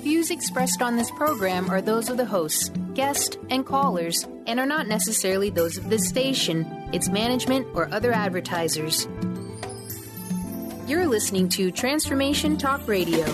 Views expressed on this program are those of the hosts, guests, and callers, and are not necessarily those of this station, its management, or other advertisers. You're listening to Transformation Talk Radio.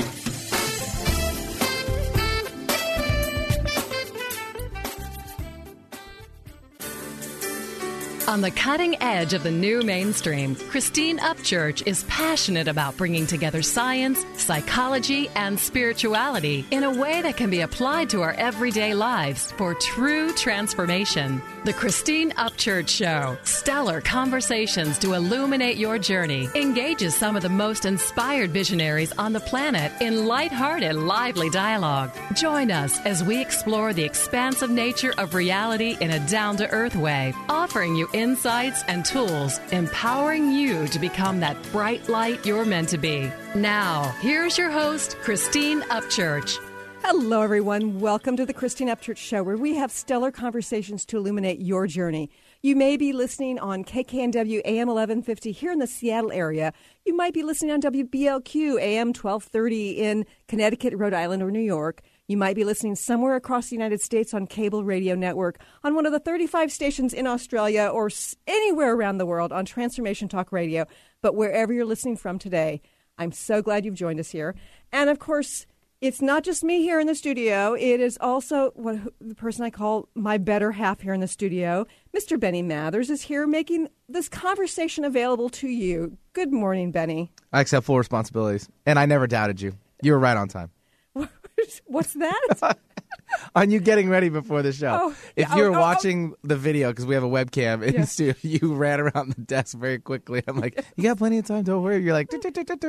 On the cutting edge of the new mainstream, Christine Upchurch is passionate about bringing together science, psychology, and spirituality in a way that can be applied to our everyday lives for true transformation. The Christine Upchurch Show, stellar conversations to illuminate your journey, engages some of the most inspired visionaries on the planet in lighthearted, lively dialogue. Join us as we explore the expansive nature of reality in a down-to-earth way, offering you insights and tools, empowering you to become that bright light you're meant to be. Now, here's your host, Christine Upchurch. Hello, everyone. Welcome to the Christine Upchurch Show, where we have stellar conversations to illuminate your journey. You may be listening on KKNW AM 1150 here in the Seattle area. You might be listening on WBLQ AM 1230 in Connecticut, Rhode Island, or New York. You might be listening somewhere across the United States on cable radio network, on one of the 35 stations in Australia, or anywhere around the world on Transformation Talk Radio. But wherever you're listening from today, I'm so glad you've joined us here. And, of course, it's not just me here in the studio. It is also the person I call my better half here in the studio. Mr. Benny Mathers is here making this conversation available to you. Good morning, Benny. I accept full responsibilities, and I never doubted you. You were right on time. What's that? On you getting ready before the show. Oh, if you're watching the video, because we have a webcam in the studio, you ran around the desk very quickly. I'm like, you got plenty of time, don't worry. You're like,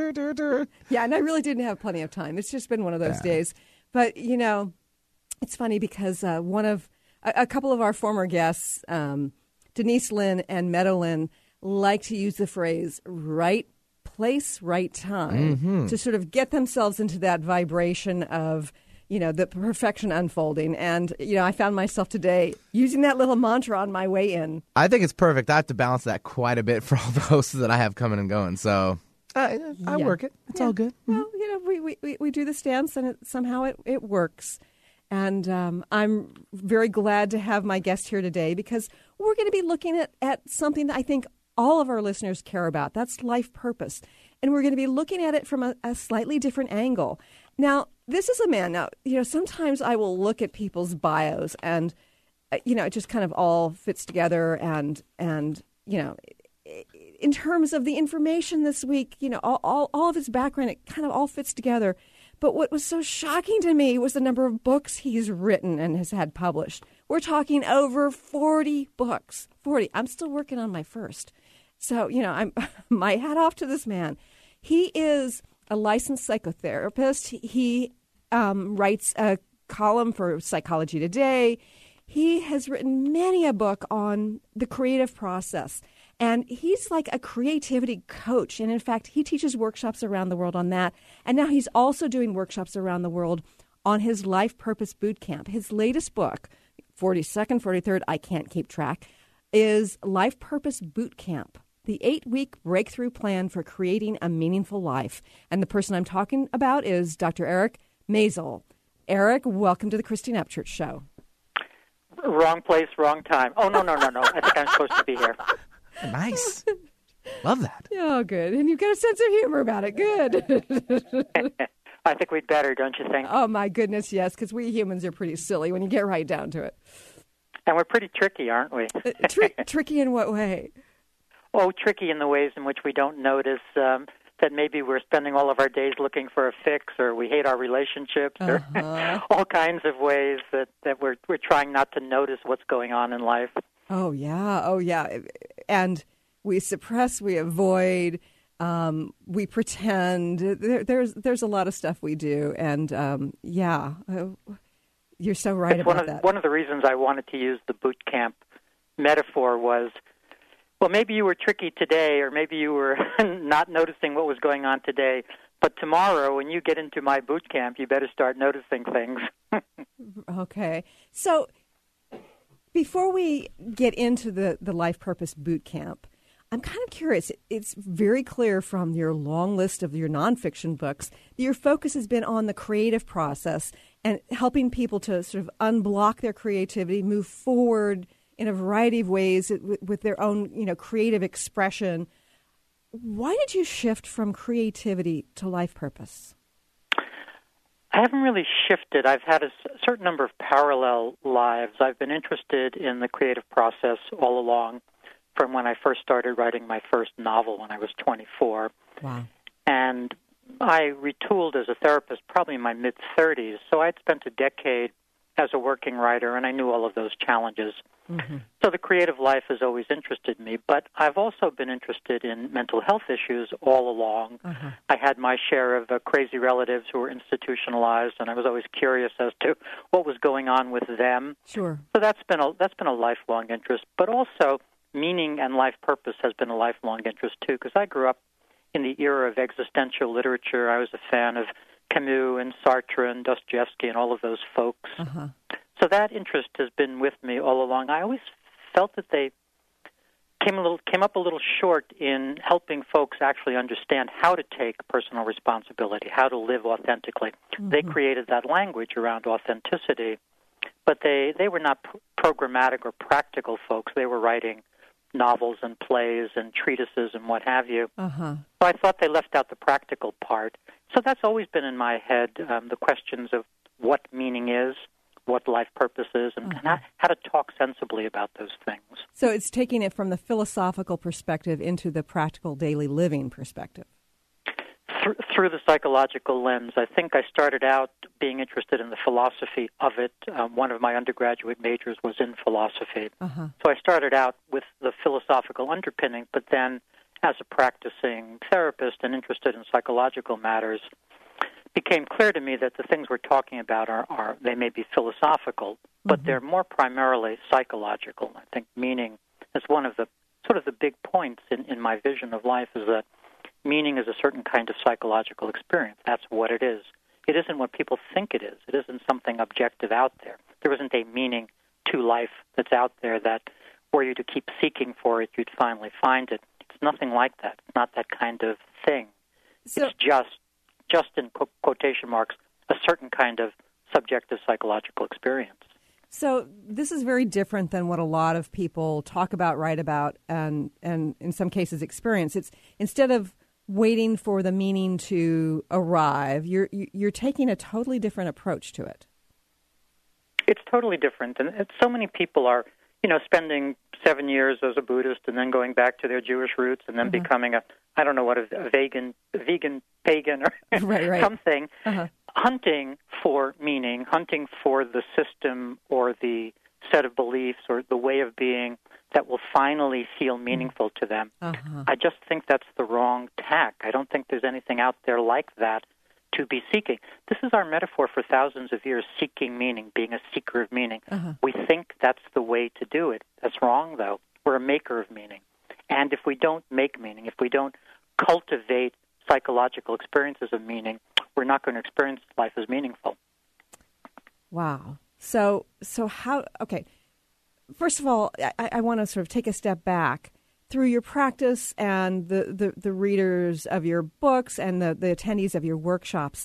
yeah, and I really didn't have plenty of time. It's just been one of those days. But, you know, it's funny because a couple of our former guests, Denise Lynn and Meadow Lynn, like to use the phrase right place, right time, to sort of get themselves into that vibration of, you know, the perfection unfolding. And, you know, I found myself today using that little mantra on my way in. I think it's perfect. I have to balance that quite a bit for all the hosts that I have coming and going. So I work it. It's all good. Well, you know, we do this dance, and somehow it works. And I'm very glad to have my guest here today, because we're going to be looking at something that I think all of our listeners care about. That's life purpose. And we're going to be looking at it from a slightly different angle. Now, this is a man. Now, you know, sometimes I will look at people's bios and, you know, it just kind of all fits together. And you know, in terms of the information this week, you know, all of his background, it kind of all fits together. But what was so shocking to me was the number of books he's written and has had published. We're talking over 40 books. 40. I'm still working on my first. So, you know, I'm my hat off to this man. He is a licensed psychotherapist. He writes a column for Psychology Today. He has written many a book on the creative process. And he's like a creativity coach. And in fact, he teaches workshops around the world on that. And now he's also doing workshops around the world on his Life Purpose Boot Camp. His latest book, 42nd, 43rd, I can't keep track, is Life Purpose Boot Camp, the 8-week breakthrough plan for creating a meaningful life. And the person I'm talking about is Dr. Eric Maisel. Eric, welcome to the Christine Upchurch Show. Wrong place, wrong time. Oh, no. I think I'm supposed to be here. Nice. Love that. Oh, good. And you've got a sense of humor about it. Good. I think we'd better, don't you think? Oh, my goodness, yes, because we humans are pretty silly when you get right down to it. And we're pretty tricky, aren't we? Tricky in what way? Oh, tricky in the ways in which we don't notice that maybe we're spending all of our days looking for a fix, or we hate our relationships, or all kinds of ways that we're trying not to notice what's going on in life. Oh, yeah. And we suppress, we avoid, we pretend. There's a lot of stuff we do. And, you're so right about that. One of the reasons I wanted to use the boot camp metaphor was, well, maybe you were tricky today, or maybe you were not noticing what was going on today. But tomorrow, when you get into my boot camp, you better start noticing things. Okay. So before we get into the Life Purpose Boot Camp, I'm kind of curious. It's very clear from your long list of your nonfiction books that your focus has been on the creative process and helping people to sort of unblock their creativity, move forward in a variety of ways with their own, creative expression. Why did you shift from creativity to life purpose? I haven't really shifted. I've had a certain number of parallel lives. I've been interested in the creative process all along, from when I first started writing my first novel when I was 24. Wow. And I retooled as a therapist probably in my mid-30s, so I'd spent a decade as a working writer, and I knew all of those challenges. Mm-hmm. So the creative life has always interested me, but I've also been interested in mental health issues all along. Uh-huh. I had my share of crazy relatives who were institutionalized, and I was always curious as to what was going on with them. Sure. So that's been a lifelong interest, but also meaning and life purpose has been a lifelong interest too, because I grew up in the era of existential literature. I was a fan of Camus and Sartre and Dostoevsky and all of those folks. Uh-huh. So that interest has been with me all along. I always felt that they came up a little short in helping folks actually understand how to take personal responsibility, how to live authentically. Mm-hmm. They created that language around authenticity, but they were not programmatic or practical folks. They were writing novels and plays and treatises and what have you. Uh-huh. So I thought they left out the practical part. So that's always been in my head, the questions of what meaning is, what life purpose is, and how to talk sensibly about those things. So it's taking it from the philosophical perspective into the practical daily living perspective. Through the psychological lens. I think I started out being interested in the philosophy of it. One of my undergraduate majors was in philosophy. Uh-huh. So I started out with the philosophical underpinning, but then as a practicing therapist and interested in psychological matters, it became clear to me that the things we're talking about are they may be philosophical, but they're more primarily psychological. I think meaning is one of the sort of the big points in my vision of life, is that meaning is a certain kind of psychological experience. That's what it is. It isn't what people think it is. It isn't something objective out there. There isn't a meaning to life that's out there that were you to keep seeking for it, you'd finally find it. It's nothing like that. It's not that kind of thing. So, it's just in quotation marks, a certain kind of subjective psychological experience. So this is very different than what a lot of people talk about, write about, and in some cases experience. It's instead of waiting for the meaning to arrive, you're taking a totally different approach to it. It's totally different, and so many people are, spending 7 years as a Buddhist and then going back to their Jewish roots and then becoming a vegan pagan or right. something, hunting for meaning, hunting for the system or the set of beliefs or the way of being that will finally feel meaningful to them. Uh-huh. I just think that's the wrong tack. I don't think there's anything out there like that to be seeking. This is our metaphor for thousands of years, seeking meaning, being a seeker of meaning. Uh-huh. We think that's the way to do it. That's wrong, though. We're a maker of meaning. And if we don't make meaning, if we don't cultivate psychological experiences of meaning, we're not going to experience life as meaningful. Wow. So how, okay, first of all, I want to sort of take a step back. Through your practice and the readers of your books and the attendees of your workshops,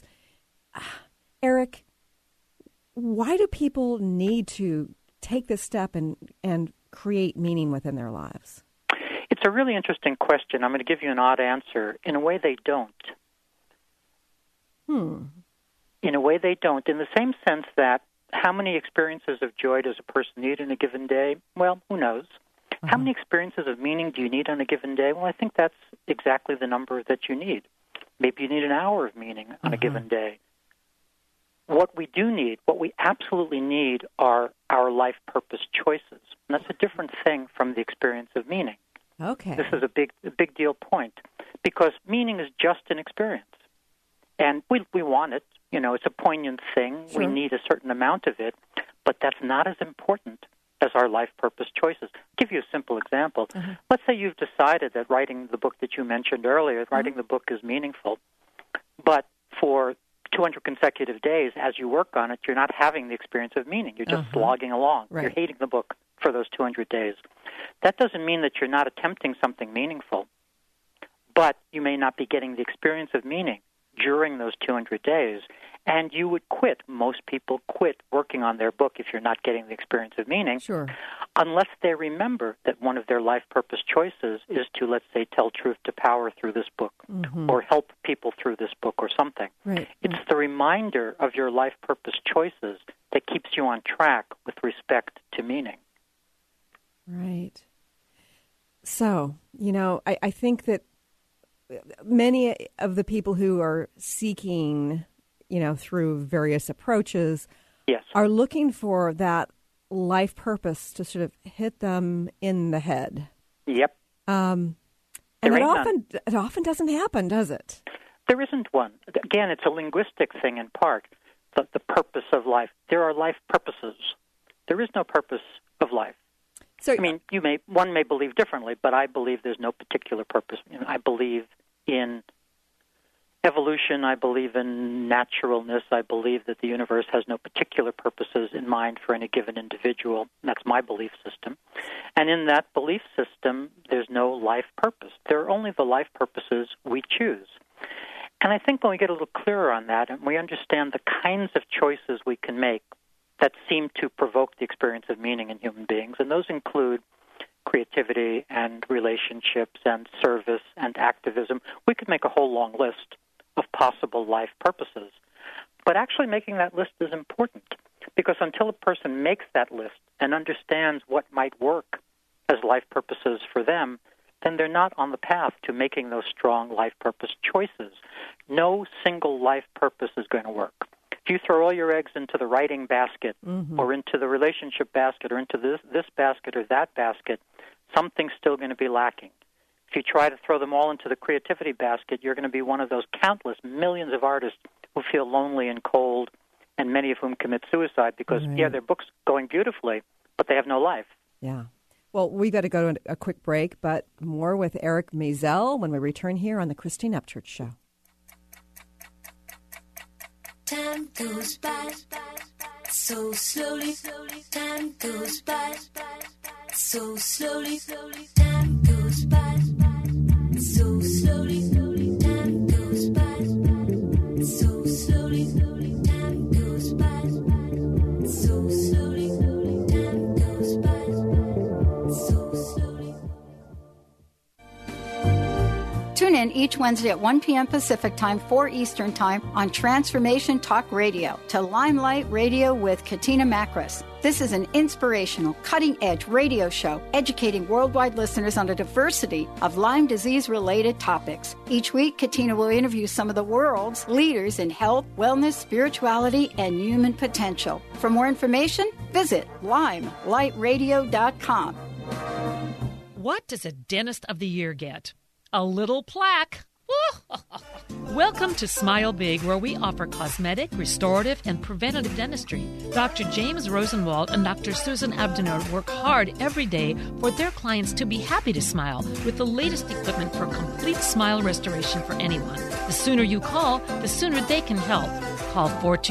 Eric, why do people need to take this step and create meaning within their lives? It's a really interesting question. I'm going to give you an odd answer. In a way, they don't. In a way, they don't. In the same sense that how many experiences of joy does a person need in a given day? Well, who knows? How many experiences of meaning do you need on a given day? Well, I think that's exactly the number that you need. Maybe you need an hour of meaning on a given day. What we do need, what we absolutely need, are our life purpose choices. And that's a different thing from the experience of meaning. Okay. This is a big deal point, because meaning is just an experience. And we want it. It's a poignant thing. Sure. We need a certain amount of it, but that's not as important as our life purpose choices. I'll give you a simple example. Let's say you've decided that writing the book that you mentioned earlier, writing the book is meaningful, but for 200 consecutive days as you work on it, you're not having the experience of meaning. You're just slogging along. Right. You're hating the book for those 200 days. That doesn't mean that you're not attempting something meaningful, but you may not be getting the experience of meaning during those 200 days, and you would quit. Most people quit working on their book if you're not getting the experience of meaning, Sure. unless they remember that one of their life purpose choices is to, let's say, tell truth to power through this book, or help people through this book or something. Right. It's the reminder of your life purpose choices that keeps you on track with respect to meaning. Right. So, I think that many of the people who are seeking, through various approaches, Yes. are looking for that life purpose to sort of hit them in the head. Yep. And There it ain't often doesn't happen, does it? There isn't one. Again, it's a linguistic thing in part, the purpose of life. There are life purposes. There is no purpose of life. So, I mean, one may believe differently, but I believe there's no particular purpose. I believe in evolution. I believe in naturalness. I believe that the universe has no particular purposes in mind for any given individual. That's my belief system. And in that belief system, there's no life purpose. There are only the life purposes we choose. And I think when we get a little clearer on that and we understand the kinds of choices we can make that seem to provoke the experience of meaning in human beings, and those include creativity and relationships and service and activism. We could make a whole long list of possible life purposes. But actually making that list is important, because until a person makes that list and understands what might work as life purposes for them, then they're not on the path to making those strong life purpose choices. No single life purpose is going to work. If you throw all your eggs into the writing basket or into the relationship basket or into this basket or that basket, something's still going to be lacking. If you try to throw them all into the creativity basket, you're going to be one of those countless millions of artists who feel lonely and cold, and many of whom commit suicide because, their book's going beautifully, but they have no life. Yeah. Well, we've got to go to a quick break, but more with Eric Maisel when we return here on the Christine Upchurch Show. Time goes by so slowly. Time goes by so slowly. Time goes by so slowly. Time goes by so slowly. Time goes by so slowly. Time goes by so slowly. Tune in each Wednesday at 1 p.m. Pacific Time, 4 Eastern Time on Transformation Talk Radio to Limelight Radio with Katina Makris. This is an inspirational, cutting-edge radio show educating worldwide listeners on a diversity of Lyme disease-related topics. Each week, Katina will interview some of the world's leaders in health, wellness, spirituality, and human potential. For more information, visit limelightradio.com. What does a Dentist of the Year get? A little plaque. Welcome to Smile Big, where we offer cosmetic, restorative, and preventative dentistry. Dr. James Rosenwald and Dr. Susan Abdenur work hard every day for their clients to be happy to smile with the latest equipment for complete smile restoration for anyone. The sooner you call, the sooner they can help. Call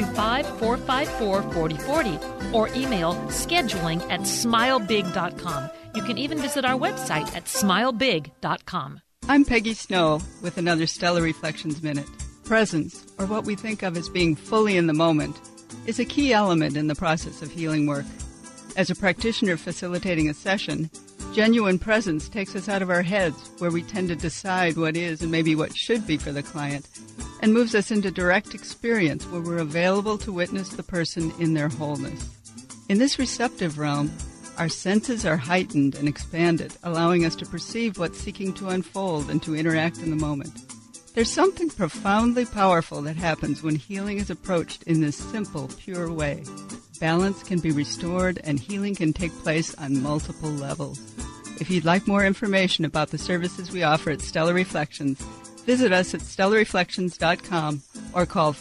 425-454-4040 or email scheduling@smilebig.com. You can even visit our website at smilebig.com. I'm Peggy Snow with another Stellar Reflections Minute. Presence, or what we think of as being fully in the moment, is a key element in the process of healing work. As a practitioner facilitating a session, genuine presence takes us out of our heads, where we tend to decide what is and maybe what should be for the client, and moves us into direct experience where we're available to witness the person in their wholeness. In this receptive realm, our senses are heightened and expanded, allowing us to perceive what's seeking to unfold and to interact in the moment. There's something profoundly powerful that happens when healing is approached in this simple, pure way. Balance can be restored and healing can take place on multiple levels. If you'd like more information about the services we offer at Stellar Reflections, visit us at stellarreflections.com or call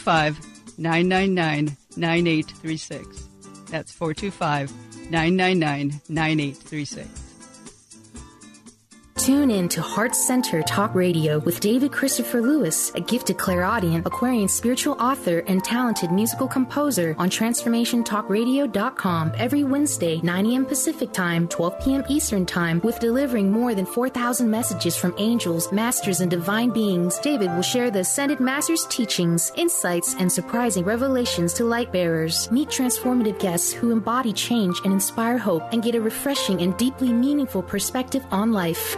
425-999-9836. That's 425-999-9836. Tune in to Heart Center Talk Radio with David Christopher Lewis, a gifted clairaudient, Aquarian spiritual author, and talented musical composer on TransformationTalkRadio.com every Wednesday, 9 a.m. Pacific Time, 12 p.m. Eastern Time, with delivering more than 4,000 messages from angels, masters, and divine beings. David will share the Ascended Masters' teachings, insights, and surprising revelations to light bearers. Meet transformative guests who embody change and inspire hope and get a refreshing and deeply meaningful perspective on life.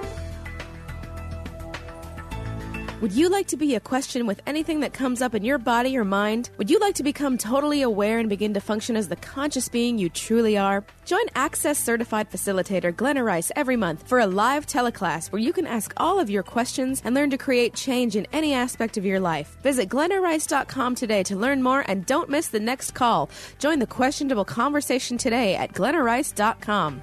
Would you like to be a question with anything that comes up in your body or mind? Would you like to become totally aware and begin to function as the conscious being you truly are? Join Access Certified Facilitator Glenna Rice every month for a live teleclass where you can ask all of your questions and learn to create change in any aspect of your life. Visit GlennaRice.com today to learn more and don't miss the next call. Join the questionable conversation today at GlennaRice.com.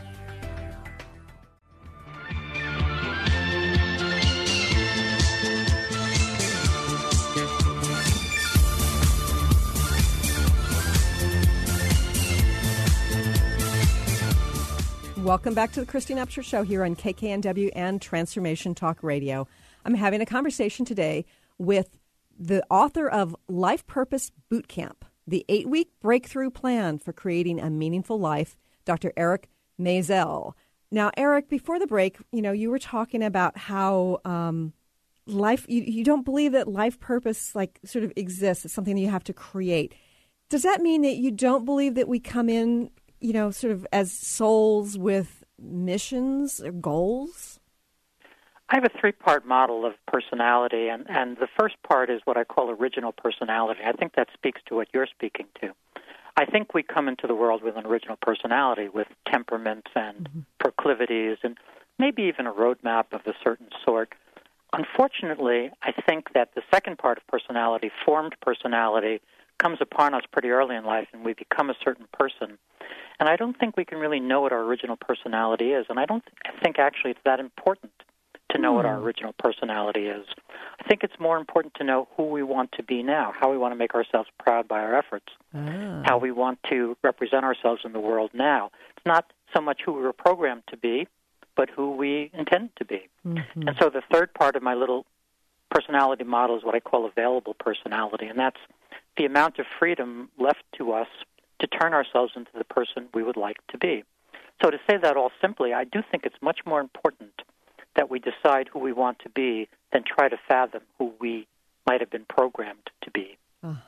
Welcome back to the Christine Upchurch Show here on KKNW and Transformation Talk Radio. I'm having a conversation today with the author of Life Purpose Bootcamp, the 8-week breakthrough plan for creating a meaningful life, Dr. Eric Maisel. Now, Eric, before the break, you were talking about how life, you don't believe that life purpose sort of exists. It's something that you have to create. Does that mean that you don't believe that we come in sort of as souls with missions or goals? I have a 3-part model of personality, and the first part is what I call original personality. I think that speaks to what you're speaking to. I think we come into the world with an original personality, with temperaments and proclivities, and maybe even a roadmap of a certain sort. Unfortunately, I think that the second part of personality, formed personality, comes upon us pretty early in life, and we become a certain person. And I don't think we can really know what our original personality is, and I think actually it's that important to know what our original personality is. I think it's more important to know who we want to be now, how we want to make ourselves proud by our efforts, how we want to represent ourselves in the world now. It's not so much who we were programmed to be, but who we intend to be. And so the third part of my little personality model is what I call available personality, and that's the amount of freedom left to us to turn ourselves into the person we would like to be. So to say that all simply, I do think it's much more important that we decide who we want to be than try to fathom who we might have been programmed to be.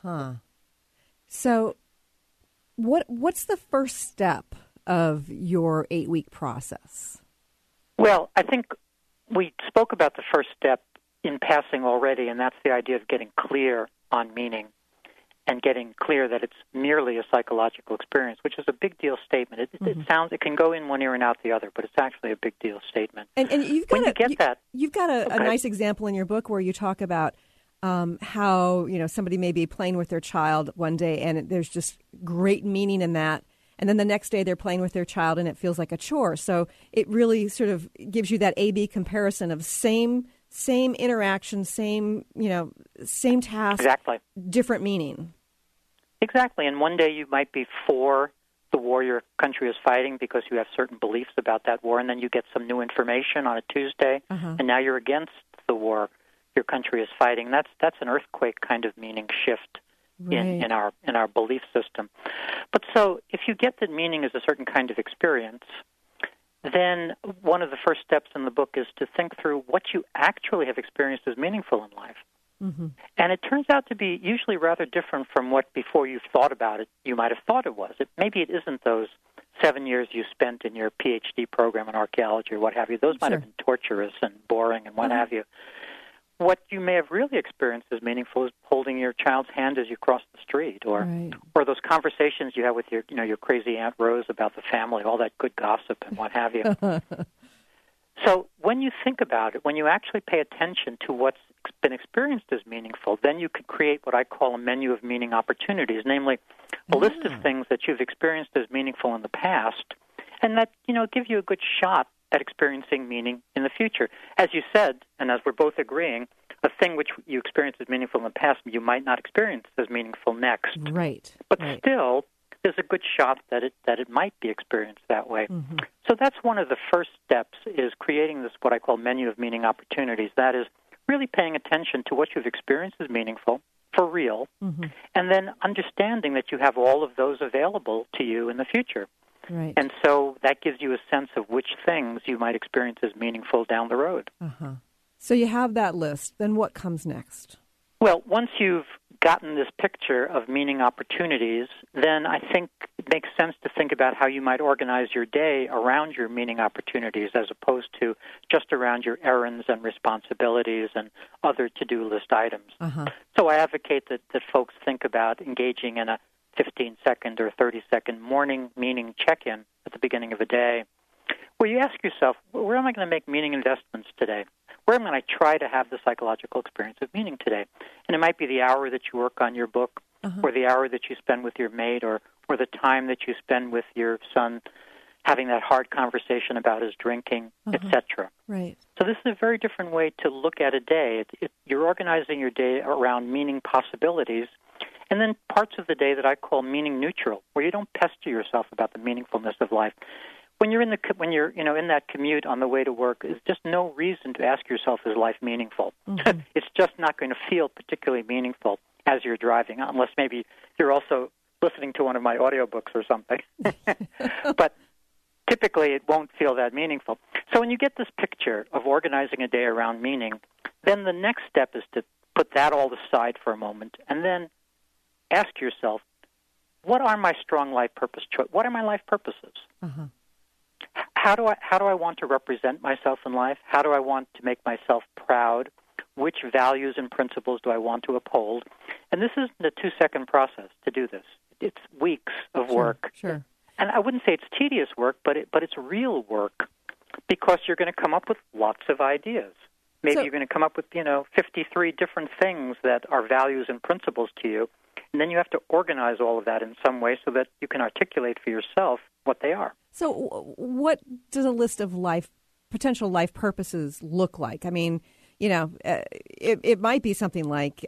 So what's the first step of your 8-week process? Well, I think we spoke about the first step in passing already, and that's the idea of getting clear on meaning and getting clear that it's merely a psychological experience, which is a big deal statement. It sounds, it can go in one ear and out the other, but it's actually a big deal statement. And you've got a nice example in your book where you talk about how somebody may be playing with their child one day, and there's just great meaning in that. And then the next day they're playing with their child, and it feels like a chore. So it really sort of gives you that A/B comparison of same interaction, same task, different meaning. Exactly. And one day you might be for the war your country is fighting because you have certain beliefs about that war, and then you get some new information on a Tuesday, and now you're against the war your country is fighting. That's an earthquake kind of meaning shift in our belief system. But so if you get that meaning is a certain kind of experience, then one of the first steps in the book is to think through what you actually have experienced as meaningful in life. And it turns out to be usually rather different from what before you've thought about it you might have thought it was. Maybe it isn't those 7 years you spent in your PhD program in archaeology or what have you. Those might have been torturous and boring and what have you. What you may have really experienced as meaningful is holding your child's hand as you cross the street, or those conversations you have with your crazy Aunt Rose about the family, all that good gossip and what have you. So when you think about it, when you actually pay attention to what's been experienced as meaningful, then you could create what I call a menu of meaning opportunities, namely a list of things that you've experienced as meaningful in the past, and that give you a good shot at experiencing meaning in the future. As you said, and as we're both agreeing, a thing which you experienced as meaningful in the past, you might not experience as meaningful next. Right. But still, there's a good shot that it might be experienced that way. So that's one of the first steps, is creating this, what I call menu of meaning opportunities. That is really paying attention to what you've experienced as meaningful, for real, and then understanding that you have all of those available to you in the future. Right. And so that gives you a sense of which things you might experience as meaningful down the road. So you have that list. Then what comes next? Well, once you've gotten this picture of meaning opportunities, then I think it makes sense to think about how you might organize your day around your meaning opportunities, as opposed to just around your errands and responsibilities and other to-do list items. So I advocate that folks think about engaging in a 15-second or 30-second morning meaning check-in at the beginning of a day, where you ask yourself, where am I going to make meaning investments today? Where am I going to try to have the psychological experience of meaning today? And it might be the hour that you work on your book, or the hour that you spend with your mate, or the time that you spend with your son having that hard conversation about his drinking, etc. Right. So this is a very different way to look at a day. You're organizing your day around meaning possibilities, and then parts of the day that I call meaning neutral, where you don't pester yourself about the meaningfulness of life. When you're in that commute on the way to work, there's just no reason to ask yourself, is life meaningful? It's just not going to feel particularly meaningful as you're driving, unless maybe you're also listening to one of my audiobooks or something. But typically it won't feel that meaningful. So when you get this picture of organizing a day around meaning, then the next step is to put that all aside for a moment and then ask yourself, what are my strong life purpose choices? What are my life purposes? How do I want to represent myself in life? How do I want to make myself proud? Which values and principles do I want to uphold? And this isn't a 2-second process to do this. It's weeks of work. Sure. And I wouldn't say it's tedious work, but it's real work, because you're going to come up with lots of ideas. Maybe you're going to come up with 53 different things that are values and principles to you, and then you have to organize all of that in some way so that you can articulate for yourself what they are. So what does a list of potential life purposes look like? I mean, it might be something like,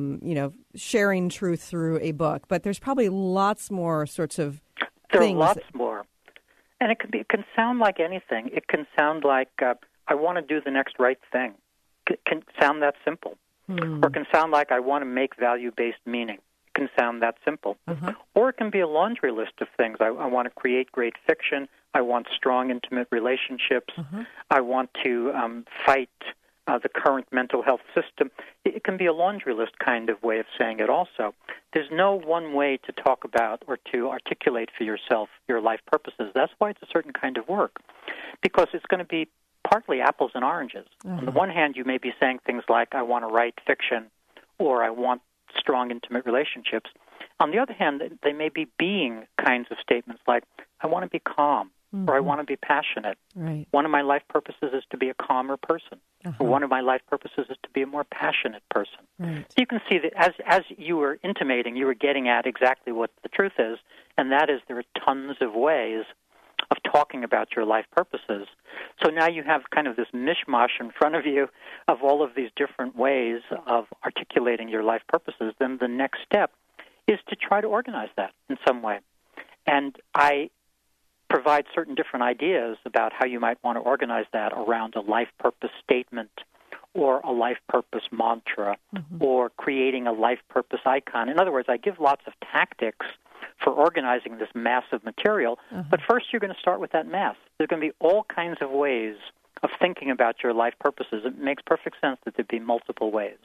sharing truth through a book, but there's probably lots more sorts of things. There are lots more. And it can sound like anything. It can sound like, I want to do the next right thing. It can sound that simple. Or it can sound like, I want to make value-based meaning. Can sound that simple. Or it can be a laundry list of things. I want to create great fiction. I want strong, intimate relationships. I want to fight the current mental health system. It can be a laundry list kind of way of saying it also. There's no one way to talk about or to articulate for yourself your life purposes. That's why it's a certain kind of work, because it's going to be partly apples and oranges. On the one hand, you may be saying things like, I want to write fiction, or I want strong, intimate relationships. On the other hand, they may be being kinds of statements like, I want to be calm, or I want to be passionate. Right. One of my life purposes is to be a calmer person. Or one of my life purposes is to be a more passionate person. Right. So you can see that as you were intimating, you were getting at exactly what the truth is, and that is there are tons of ways of talking about your life purposes. So now you have kind of this mishmash in front of you of all of these different ways of articulating your life purposes. Then the next step is to try to organize that in some way. And I provide certain different ideas about how you might want to organize that around a life purpose statement, or a life purpose mantra, or creating a life purpose icon. In other words, I give lots of tactics for organizing this mass of material, but first you're going to start with that mass. There's going to be all kinds of ways of thinking about your life purposes. It makes perfect sense that there'd be multiple ways.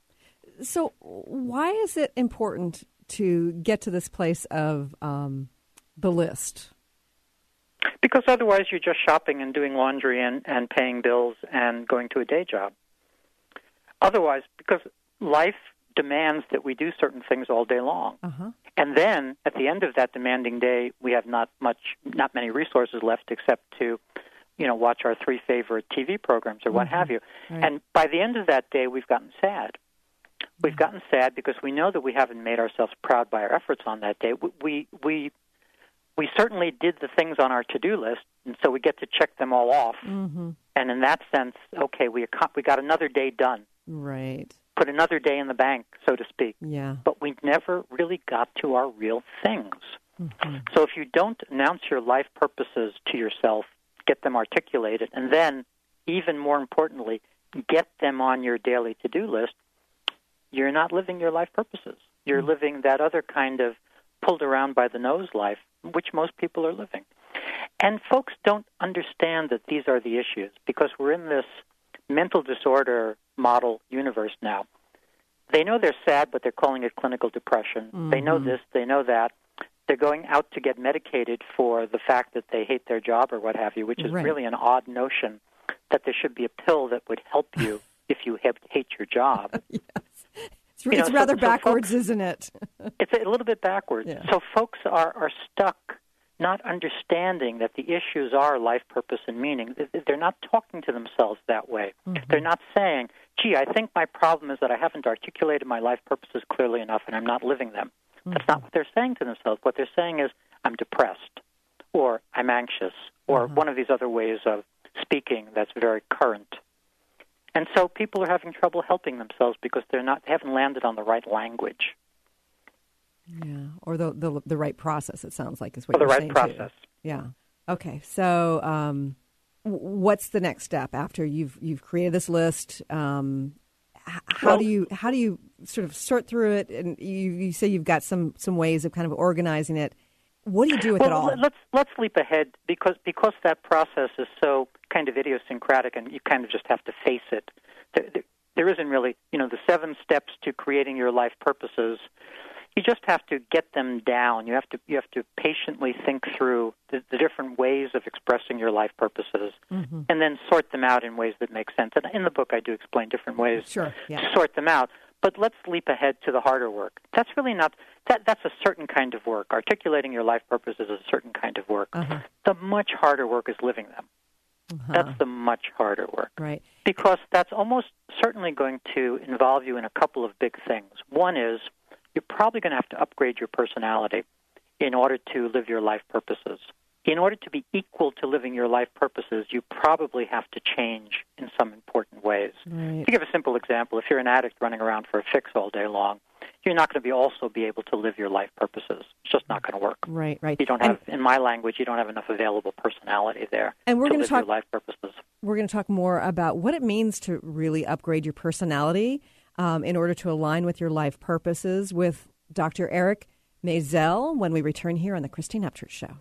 So why is it important to get to this place of the list? Because otherwise you're just shopping and doing laundry and paying bills and going to a day job. Otherwise, because life demands that we do certain things all day long. And then at the end of that demanding day, we have not many resources left except to, watch our 3 favorite TV programs or what have you. Right. And by the end of that day, we've gotten sad. We've gotten sad because we know that we haven't made ourselves proud by our efforts on that day. We certainly did the things on our to-do list, and so we get to check them all off. And in that sense, okay, we got another day done. Right. Put another day in the bank, so to speak. Yeah. But we never really got to our real things. Mm-hmm. So if you don't announce your life purposes to yourself, get them articulated, and then, even more importantly, get them on your daily to-do list, you're not living your life purposes. You're living that other kind of pulled around by the nose life, which most people are living. And folks don't understand that these are the issues because we're in this mental disorder model universe now. They know they're sad, but they're calling it clinical depression. Mm-hmm. They know this, they know that. They're going out to get medicated for the fact that they hate their job or what have you, which is really an odd notion that there should be a pill that would help you if you hate your job. Yes. It's rather backwards, folks, isn't it? It's a little bit backwards. Yeah. So folks are stuck not understanding that the issues are life purpose and meaning. They're not talking to themselves that way. Mm-hmm. They're not saying, gee, I think my problem is that I haven't articulated my life purposes clearly enough and I'm not living them. Mm-hmm. That's not what they're saying to themselves. What they're saying is, I'm depressed, or I'm anxious, or one of these other ways of speaking that's very current. And so people are having trouble helping themselves because they haven't landed on the right language. Yeah, or the right process, it sounds like, is what you're saying, the right process. Too. Yeah. Okay, so what's the next step after you've created this list? How do you sort of sort through it? And you say you've got some ways of kind of organizing it. What do you do with it all? Let's leap ahead because that process is so kind of idiosyncratic, and you kind of just have to face it. There isn't really, the 7 steps to creating your life purposes. You just have to get them down. You have to patiently think through the different ways of expressing your life purposes, and then sort them out in ways that make sense. And in the book, I do explain different ways to sort them out. But let's leap ahead to the harder work. That's really not that's a certain kind of work. Articulating your life purposes is a certain kind of work. The much harder work is living them. That's the much harder work. Right. Because that's almost certainly going to involve you in a couple of big things. One is you're probably going to have to upgrade your personality in order to live your life purposes. In order to be equal to living your life purposes, you probably have to change in some important ways. Right. To give a simple example, if you're an addict running around for a fix all day long, you're not going to also be able to live your life purposes. It's just not going to work. Right. You don't have, in my language, you don't have enough available personality there to live your life purposes. We're going to talk more about what it means to really upgrade your personality in order to align with your life purposes with Dr. Eric Maisel when we return here on the Christine Upchurch Show.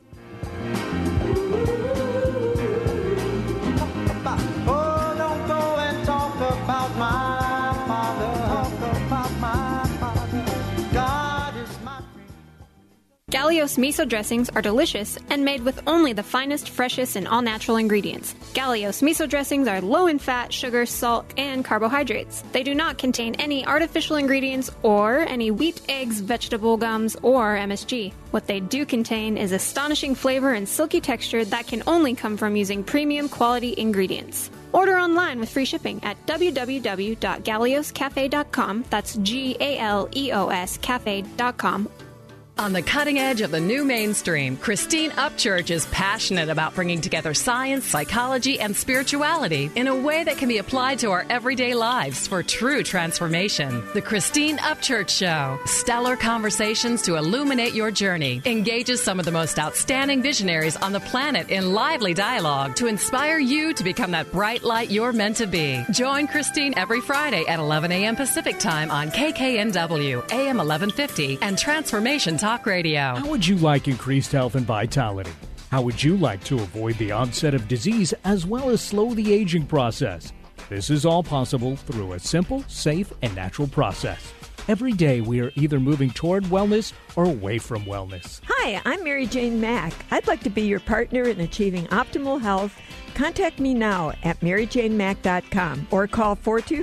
Gallios miso dressings are delicious and made with only the finest, freshest, and all-natural ingredients. Gallios miso dressings are low in fat, sugar, salt, and carbohydrates. They do not contain any artificial ingredients or any wheat, eggs, vegetable gums, or MSG. What they do contain is astonishing flavor and silky texture that can only come from using premium quality ingredients. Order online with free shipping at www.gallioscafe.com. That's GALEOS cafe.com. On the cutting edge of the new mainstream, Christine Upchurch is passionate about bringing together science, psychology, and spirituality in a way that can be applied to our everyday lives for true transformation. The Christine Upchurch Show, stellar conversations to illuminate your journey, engages some of the most outstanding visionaries on the planet in lively dialogue to inspire you to become that bright light you're meant to be. Join Christine every Friday at 11 a.m. Pacific Time on KKNW, AM 1150, and Transformation Talk Radio. How would you like increased health and vitality? How would you like to avoid the onset of disease as well as slow the aging process? This is all possible through a simple, safe, and natural process. Every day we are either moving toward wellness or away from wellness. Hi, I'm Mary Jane Mack. I'd like to be your partner in achieving optimal health. Contact me now at maryjanemack.com or call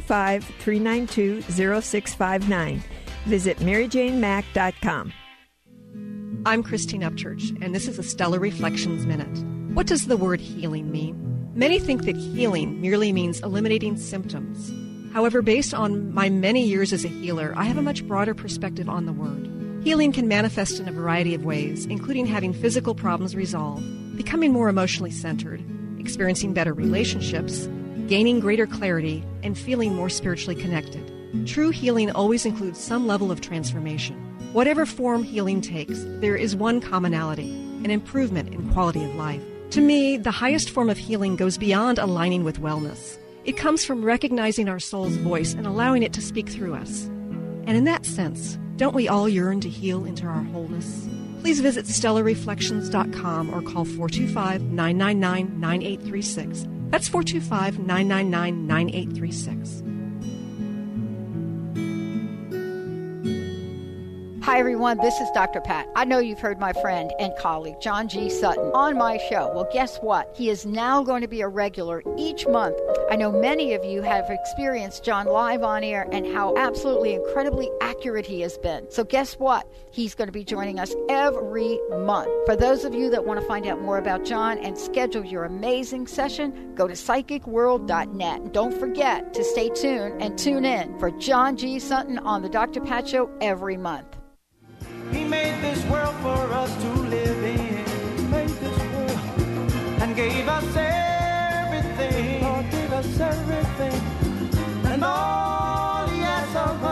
425-392-0659. Visit maryjanemack.com. I'm Christine Upchurch, and this is a Stellar Reflections Minute. What does the word healing mean? Many think that healing merely means eliminating symptoms. However, based on my many years as a healer, I have a much broader perspective on the word. Healing can manifest in a variety of ways, including having physical problems resolved, becoming more emotionally centered, experiencing better relationships, gaining greater clarity, and feeling more spiritually connected. True healing always includes some level of transformation. Whatever form healing takes, there is one commonality, an improvement in quality of life. To me, the highest form of healing goes beyond aligning with wellness. It comes from recognizing our soul's voice and allowing it to speak through us. And in that sense, don't we all yearn to heal into our wholeness? Please visit stellarreflections.com or call 425-999-9836. That's 425-999-9836. Hi, everyone. This is Dr. Pat. I know you've heard my friend and colleague, John G. Sutton, on my show. Well, guess what? He is now going to be a regular each month. I know many of you have experienced John live on air and how absolutely incredibly accurate he has been. So guess what? He's going to be joining us every month. For those of you that want to find out more about John and schedule your amazing session, go to psychicworld.net. And don't forget to stay tuned and tune in for John G. Sutton on the Dr. Pat Show every month. He made this world for us to live in. He made this world and gave us everything. Lord gave us everything. And all he asks of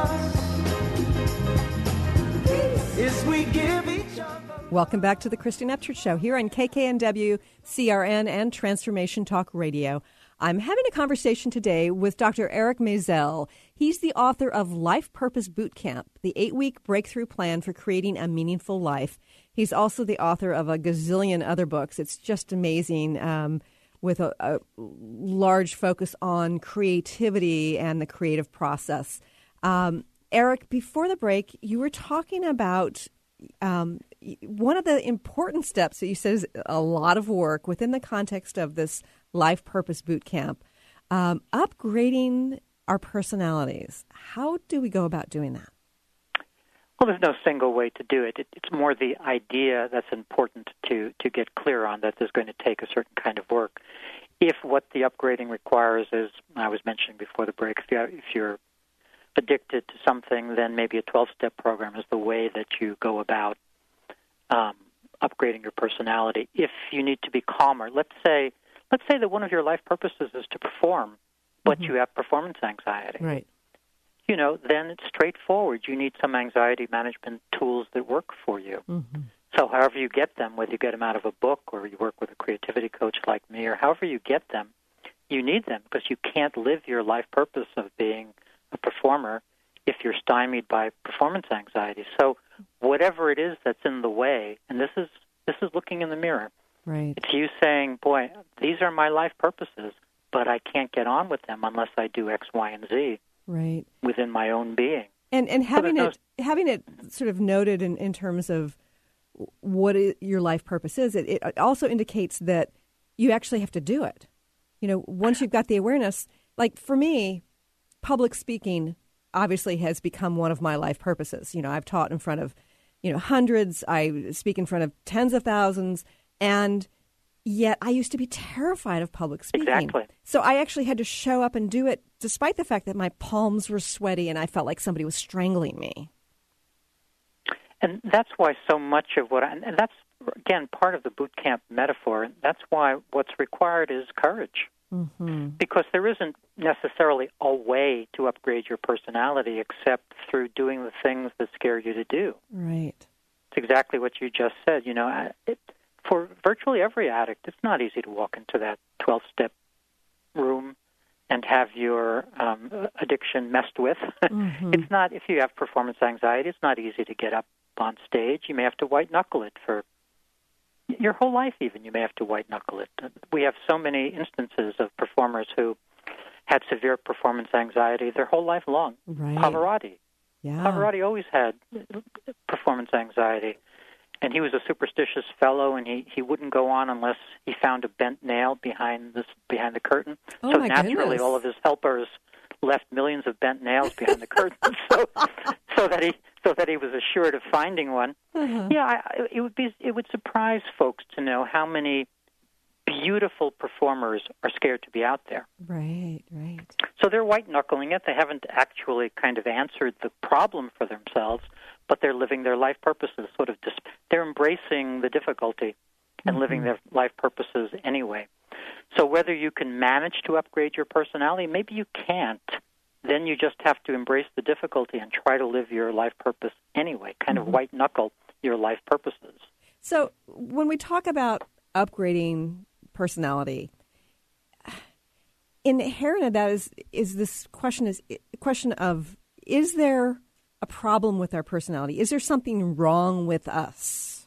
us is we give each other. Welcome back to the Christine Upchurch Show here on KKNW, CRN, and Transformation Talk Radio. I'm having a conversation today with Dr. Eric Maisel. He's the author of Life Purpose Boot Camp, the 8-week breakthrough plan for creating a meaningful life. He's also the author of a gazillion other books. It's just amazing, with a large focus on creativity and the creative process. Eric, before the break, you were talking about one of the important steps that you said is a lot of work within the context of this Life Purpose Boot Camp, upgrading our personalities. How do we go about doing that? Well, there's no single way to do it. It's more the idea that's important to get clear on, that there's going to take a certain kind of work. If what the upgrading requires is, I was mentioning before the break, if you're addicted to something, then maybe a 12-step program is the way that you go about upgrading your personality. If you need to be calmer, let's say that one of your life purposes is to perform, but you have performance anxiety. Right. Then it's straightforward. You need some anxiety management tools that work for you. Mm-hmm. So however you get them, whether you get them out of a book or you work with a creativity coach like me, or however you get them, you need them, because you can't live your life purpose of being a performer if you're stymied by performance anxiety. So whatever it is that's in the way, and this is looking in the mirror. Right. It's you saying, boy, these are my life purposes, but I can't get on with them unless I do X, Y, and Z right. within my own being. And having it sort of noted in terms of what your life purpose is, it also indicates that you actually have to do it. Once you've got the awareness, like for me, public speaking obviously has become one of my life purposes. I've taught in front of, hundreds. I speak in front of tens of thousands. And yet I used to be terrified of public speaking. Exactly. So I actually had to show up and do it despite the fact that my palms were sweaty and I felt like somebody was strangling me. And that's why so much of and that's, again, part of the boot camp metaphor. And that's why what's required is courage. Mm-hmm. Because there isn't necessarily a way to upgrade your personality except through doing the things that scare you to do. Right. It's exactly what you just said. For virtually every addict, it's not easy to walk into that 12-step room and have your addiction messed with. Mm-hmm. It's not, if you have performance anxiety, it's not easy to get up on stage. You may have to white-knuckle it for your whole life even. You may have to white-knuckle it. We have so many instances of performers who had severe performance anxiety their whole life long. Right. Pavarotti. Yeah. Pavarotti always had performance anxiety. And he was a superstitious fellow, and he wouldn't go on unless he found a bent nail behind the curtain. Oh, so my naturally, goodness. all of his helpers left millions of bent nails behind the curtain, so that he was assured of finding one. Uh-huh. Yeah, it would surprise folks to know how many beautiful performers are scared to be out there. Right, right. So they're white-knuckling it. They haven't actually kind of answered the problem for themselves, but they're living their life purposes. They're embracing the difficulty and living their life purposes anyway. So whether you can manage to upgrade your personality, maybe you can't, then you just have to embrace the difficulty and try to live your life purpose anyway, kind of white-knuckle your life purposes. So when we talk about upgrading personality, inherent in that is this question of, is there a problem with our personality? Is there something wrong with us?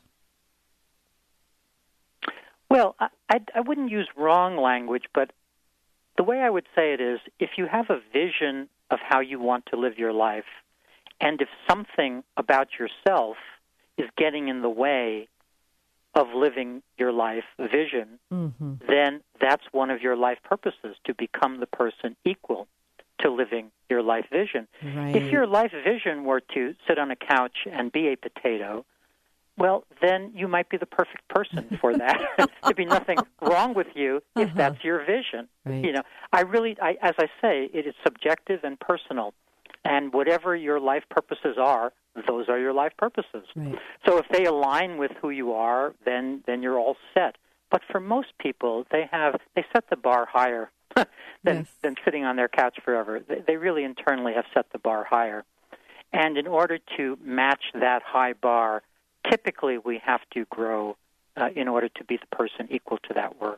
Well, I wouldn't use wrong language, but the way I would say it is, if you have a vision of how you want to live your life, and if something about yourself is getting in the way of living your life vision, then that's one of your life purposes, to become the person equal to living your life vision. Right. If your life vision were to sit on a couch and be a potato, well, then you might be the perfect person for that. There'd be nothing wrong with you if that's your vision. Right. You know, as I say, it is subjective and personal. And whatever your life purposes are, those are your life purposes. Right. So if they align with who you are, then you're all set. But for most people, they set the bar higher than sitting on their couch forever. They really internally have set the bar higher. And in order to match that high bar, typically we have to grow in order to be the person equal to that work.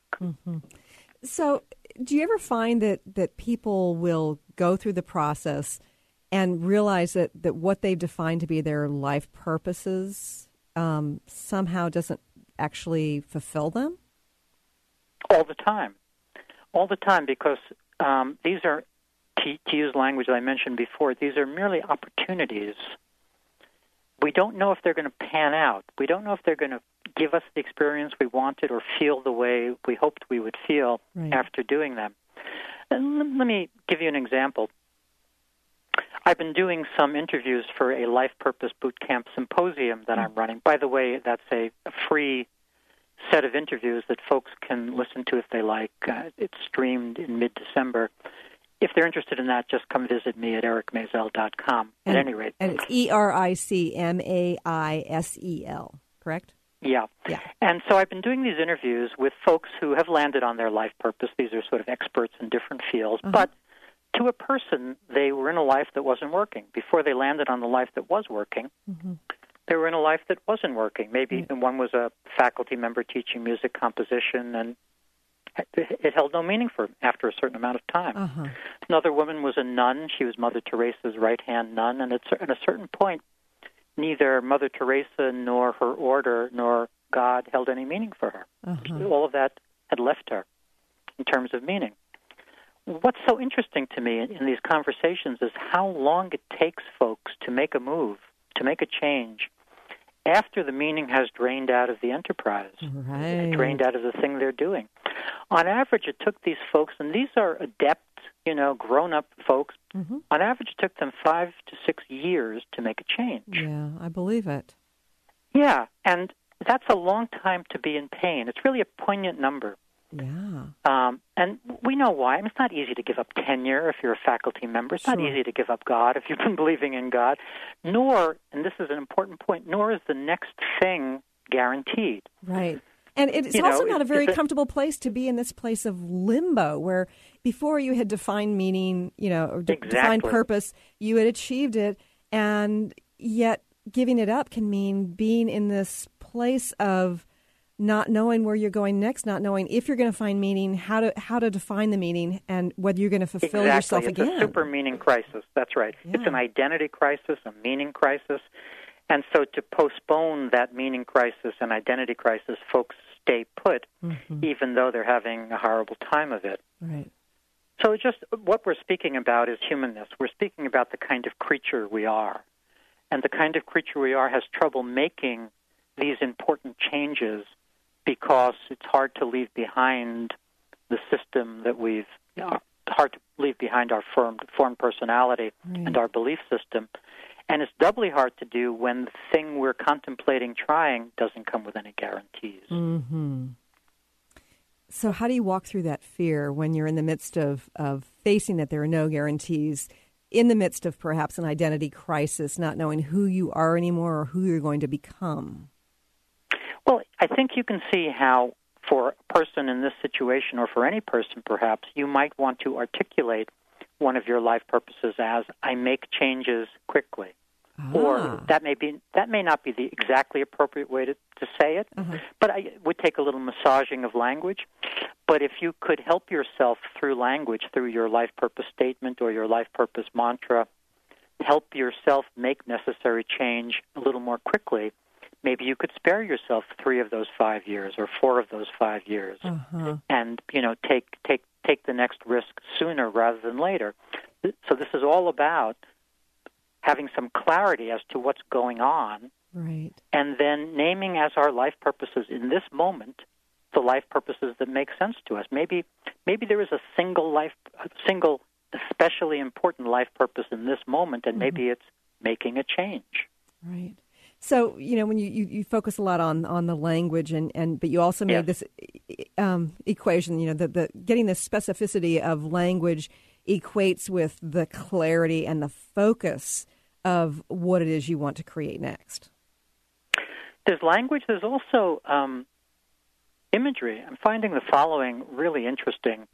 So do you ever find that people will go through the process and realize that what they've defined to be their life purposes somehow doesn't actually fulfill them? All the time, because these are, to use language that I mentioned before, these are merely opportunities. We don't know if they're going to pan out. We don't know if they're going to give us the experience we wanted or feel the way we hoped we would feel after doing them. And let me give you an example. I've been doing some interviews for a Life Purpose Bootcamp symposium that I'm running. By the way, that's a free set of interviews that folks can listen to if they like. It's streamed in mid-December. If they're interested in that, just come visit me at ericmaisel.com at any rate. And it's EricMaisel, correct? Yeah. And so I've been doing these interviews with folks who have landed on their life purpose. These are sort of experts in different fields. But to a person, they were in a life that wasn't working. Before they landed on the life that was working, they were in a life that wasn't working. Maybe one was a faculty member teaching music composition, and it held no meaning for him after a certain amount of time. Another woman was a nun. She was Mother Teresa's right-hand nun, and at a certain point, neither Mother Teresa nor her order nor God held any meaning for her. All of that had left her in terms of meaning. What's so interesting to me in these conversations is how long it takes folks to make a move, to make a change, after the meaning has drained out of the enterprise, drained out of the thing they're doing. On average, it took these folks, and these are adept, grown-up folks, on average it took them 5 to 6 years to make a change. Yeah, I believe it. Yeah, and that's a long time to be in pain. It's really a poignant number. Yeah. And we know why. I mean, it's not easy to give up tenure if you're a faculty member. It's not easy to give up God if you've been believing in God. Nor, and this is an important point, nor is the next thing guaranteed. Right. And it's also not a very comfortable place to be, in this place of limbo where before you had defined meaning, or defined purpose, you had achieved it, and yet giving it up can mean being in this place of not knowing where you're going next, not knowing if you're going to find meaning, how to define the meaning, and whether you're going to fulfill yourself again. It's a super meaning crisis. That's right. Yeah. It's an identity crisis, a meaning crisis. And so to postpone that meaning crisis and identity crisis, folks stay put, even though they're having a horrible time of it. Right. So just what we're speaking about is humanness. We're speaking about the kind of creature we are. And the kind of creature we are has trouble making these important changes because it's hard to leave behind the system that hard to leave behind our formed personality and our belief system. And it's doubly hard to do when the thing we're contemplating trying doesn't come with any guarantees. So how do you walk through that fear when you're in the midst of facing that there are no guarantees, in the midst of perhaps an identity crisis, not knowing who you are anymore or who you're going to become? Well, I think you can see how for a person in this situation, or for any person perhaps, you might want to articulate one of your life purposes as I make changes quickly. Or that may not be the exactly appropriate way to say it, but it would take a little massaging of language. But if you could help yourself through language, through your life purpose statement or your life purpose mantra, help yourself make necessary change a little more quickly, maybe you could spare yourself 3 of those 5 years or 4 of those 5 years, and take the next risk sooner rather than later. So this is all about having some clarity as to what's going on, right? And then naming as our life purposes in this moment the life purposes that make sense to us. Maybe there is a single especially important life purpose in this moment, and maybe it's making a change. Right. So, when you focus a lot on the language, but you also made this equation, the getting the specificity of language equates with the clarity and the focus of what it is you want to create next. There's language. There's also imagery. I'm finding the following really interesting.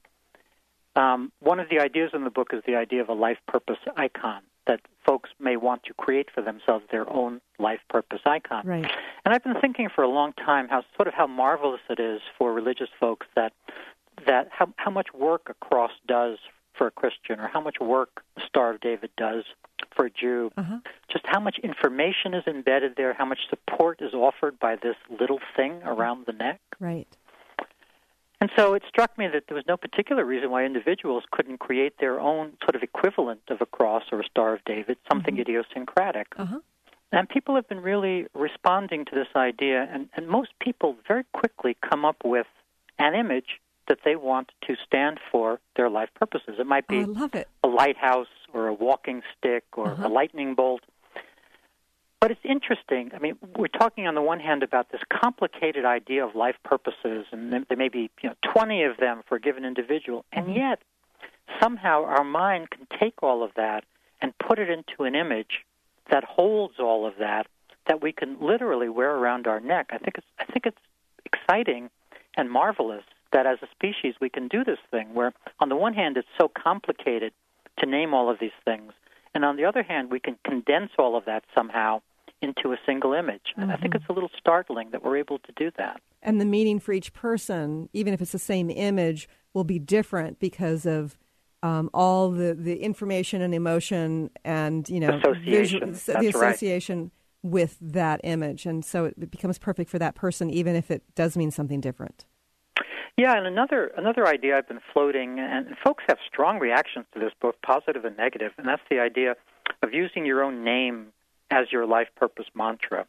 One of the ideas in the book is the idea of a life purpose icon, that folks may want to create for themselves their own life purpose icon. Right. And I've been thinking for a long time how marvelous it is for religious folks that how much work a cross does for a Christian, or how much work the Star of David does for a Jew. Just how much information is embedded there, how much support is offered by this little thing around the neck. Right. And so it struck me that there was no particular reason why individuals couldn't create their own sort of equivalent of a cross or a Star of David, something idiosyncratic. And people have been really responding to this idea, and most people very quickly come up with an image that they want to stand for their life purposes. It might be a lighthouse or a walking stick or a lightning bolt. But it's interesting. I mean, we're talking on the one hand about this complicated idea of life purposes, and there may be 20 of them for a given individual, and yet somehow our mind can take all of that and put it into an image that holds all of that we can literally wear around our neck. I think it's exciting and marvelous that as a species we can do this thing where on the one hand it's so complicated to name all of these things, and on the other hand we can condense all of that somehow into a single image. And I think it's a little startling that we're able to do that. And the meaning for each person, even if it's the same image, will be different because of all the information and emotion and, association. The association with that image. And so it becomes perfect for that person, even if it does mean something different. Yeah, and another idea I've been floating, and folks have strong reactions to this, both positive and negative, and that's the idea of using your own name as your life purpose mantra.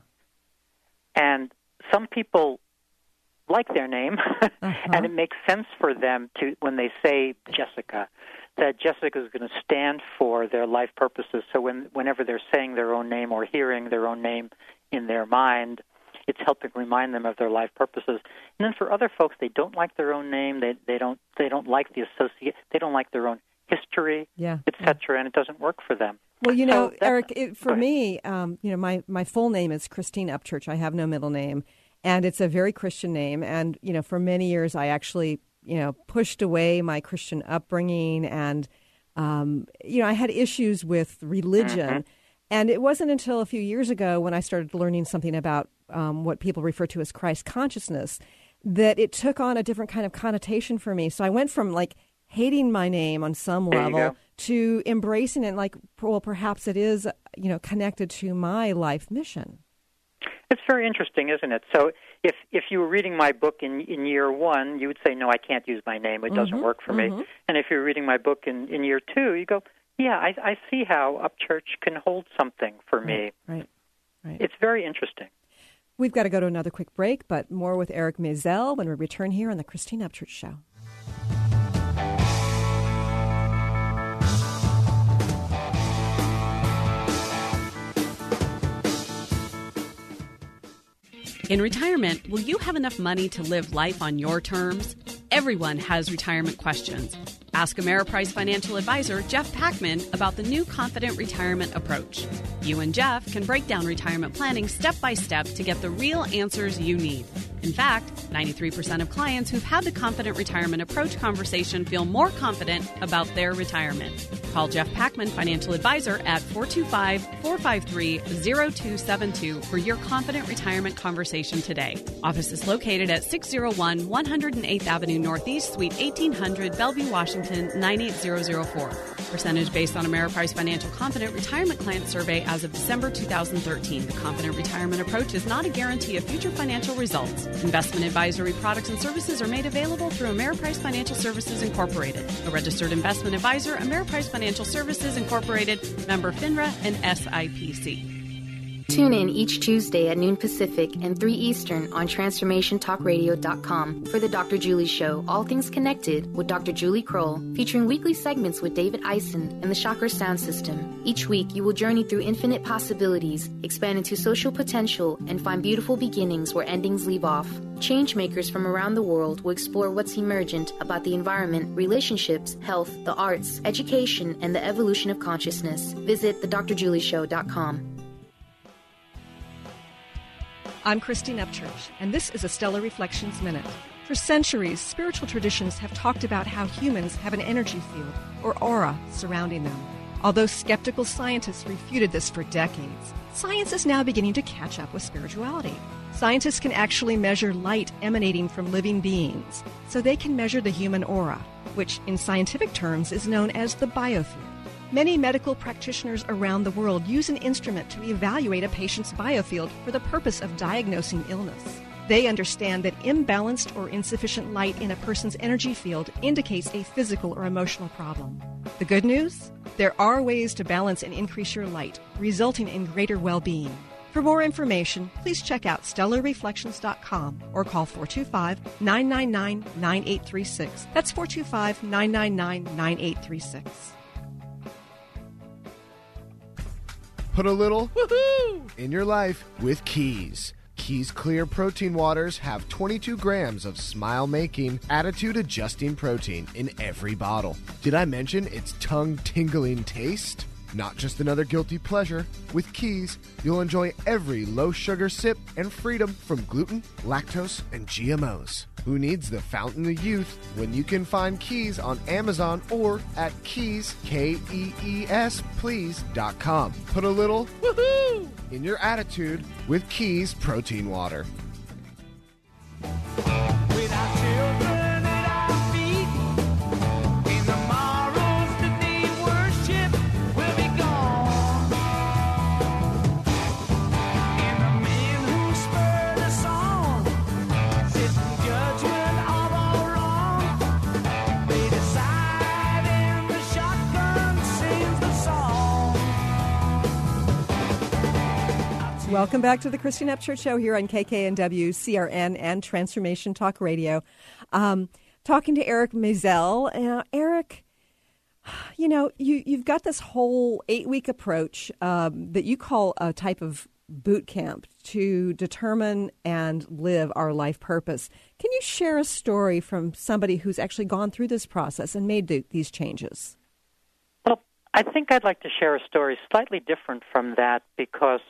And some people like their name, and it makes sense for them to, when they say Jessica, that Jessica is going to stand for their life purposes. So whenever they're saying their own name or hearing their own name in their mind, it's helping remind them of their life purposes. And then for other folks, they don't like their own name. They don't like the associate. They don't like their own history, etc. And it doesn't work for them. Well, Eric, for me, my full name is Christine Upchurch. I have no middle name, and it's a very Christian name. And for many years, I actually pushed away my Christian upbringing, and I had issues with religion. And it wasn't until a few years ago when I started learning something about what people refer to as Christ consciousness that it took on a different kind of connotation for me. So I went from hating my name on some level to embracing it, perhaps it is, connected to my life mission. It's very interesting, isn't it? So if you were reading my book in year one, you would say, no, I can't use my name. It doesn't work for me. And if you're reading my book in year two, you go, yeah, I see how Upchurch can hold something for me. Right. It's very interesting. We've got to go to another quick break, but more with Eric Maisel when we return here on the Christine Upchurch Show. In retirement, will you have enough money to live life on your terms? Everyone has retirement questions. Ask Ameriprise financial advisor Jeff Packman about the new Confident Retirement approach. You and Jeff can break down retirement planning step by step to get the real answers you need. In fact, 93% of clients who've had the Confident Retirement Approach conversation feel more confident about their retirement. Call Jeff Packman, Financial Advisor, at 425-453-0272 for your Confident Retirement conversation today. Office is located at 601 108th Avenue Northeast, Suite 1800, Bellevue, Washington, 98004. Percentage based on Ameriprise Financial Confident Retirement Client Survey as of December 2013. The Confident Retirement Approach is not a guarantee of future financial results. Investment advisory products and services are made available through Ameriprise Financial Services Incorporated, a registered investment advisor, Ameriprise Financial Services Incorporated, member FINRA and SIPC. Tune in each Tuesday at noon Pacific and 3 Eastern on TransformationTalkRadio.com for the Dr. Julie Show, All Things Connected with Dr. Julie Kroll, featuring weekly segments with David Eisen and the Chakra Sound System. Each week, you will journey through infinite possibilities, expand into social potential, and find beautiful beginnings where endings leave off. Changemakers from around the world will explore what's emergent about the environment, relationships, health, the arts, education, and the evolution of consciousness. Visit thedrjulieshow.com. I'm Christine Upchurch, and this is a Stellar Reflections Minute. For centuries, spiritual traditions have talked about how humans have an energy field, or aura, surrounding them. Although skeptical scientists refuted this for decades, science is now beginning to catch up with spirituality. Scientists can actually measure light emanating from living beings, so they can measure the human aura, which in scientific terms is known as the biofield. Many medical practitioners around the world use an instrument to evaluate a patient's biofield for the purpose of diagnosing illness. They understand that imbalanced or insufficient light in a person's energy field indicates a physical or emotional problem. The good news? There are ways to balance and increase your light, resulting in greater well-being. For more information, please check out stellarreflections.com or call 425-999-9836. That's 425-999-9836. Put a little woohoo in your life with Keys. Keys Clear Protein Waters have 22 grams of smile-making, attitude-adjusting protein in every bottle. Did I mention its tongue-tingling taste? Not just another guilty pleasure. With Keys, you'll enjoy every low-sugar sip and freedom from gluten, lactose, and GMOs. Who needs the fountain of youth when you can find Keys on Amazon or at Keys, Kees, please.com. Put a little woohoo in your attitude with Keys Protein Water. Welcome back to the Christine Upchurch Show here on KKNW, CRN, and Transformation Talk Radio. Talking to Eric Maisel. Eric, you know, you've got this whole 8-week approach that you call a type of boot camp to determine and live our life purpose. Can you share a story from somebody who's actually gone through this process and made these changes? I think I'd like to share a story slightly different from that because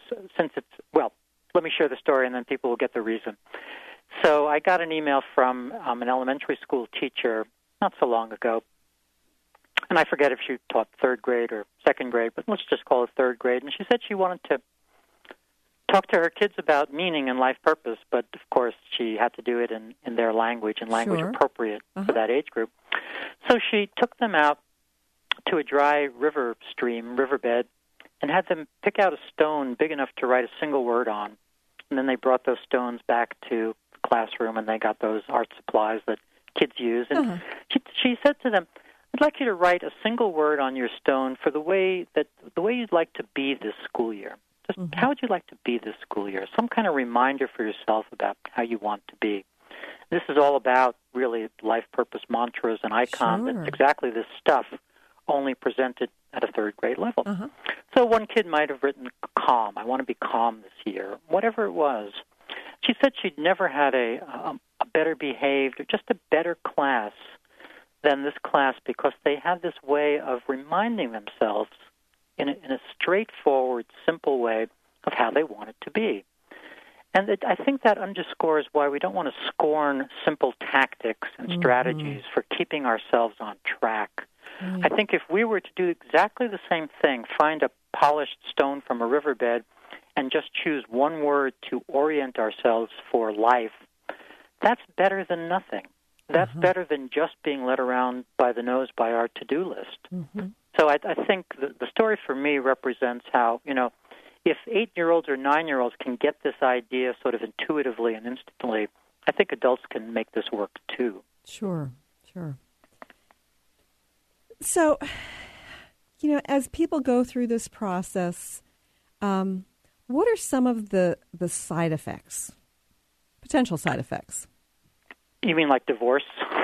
let me share the story and then people will get the reason. So I got an email from an elementary school teacher not so long ago, and I forget if she taught third grade or second grade, but let's just call it third grade. And she said she wanted to talk to her kids about meaning and life purpose, but of course she had to do it in their language and language appropriate for that age group. So she took them out to a dry riverbed, and had them pick out a stone big enough to write a single word on. And then they brought those stones back to the classroom, and they got those art supplies that kids use. And she said to them, I'd like you to write a single word on your stone for the way you'd like to be this school year. Just how would you like to be this school year? Some kind of reminder for yourself about how you want to be. This is all about really life purpose mantras and icons. It's exactly this stuff, only presented at a third grade level. So one kid might have written calm. I want to be calm this year. Whatever it was. She said she'd never had a better behaved or just a better class than this class because they had this way of reminding themselves in a straightforward, simple way of how they wanted to be. And I think that underscores why we don't want to scorn simple tactics and strategies for keeping ourselves on track. I think if we were to do exactly the same thing, find a polished stone from a riverbed and just choose one word to orient ourselves for life, that's better than nothing. That's better than just being led around by the nose by our to-do list. So I think the story for me represents how, if 8-year-olds or 9-year-olds can get this idea sort of intuitively and instantly, I think adults can make this work too. Sure. So, as people go through this process, what are some of the side effects, potential side effects? You mean like divorce?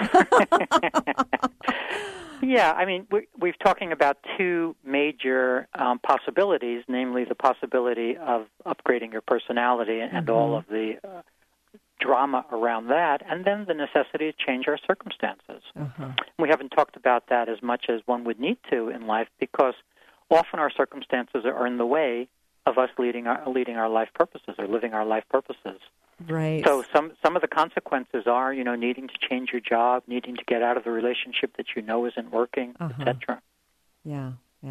Yeah, I mean, we're talking about two major possibilities, namely the possibility of upgrading your personality and all of the drama around that, and then the necessity to change our circumstances. We haven't talked about that as much as one would need to in life, because often our circumstances are in the way of us leading our life purposes or living our life purposes. Right. So some of the consequences are, needing to change your job, needing to get out of the relationship that isn't working, etc. Yeah.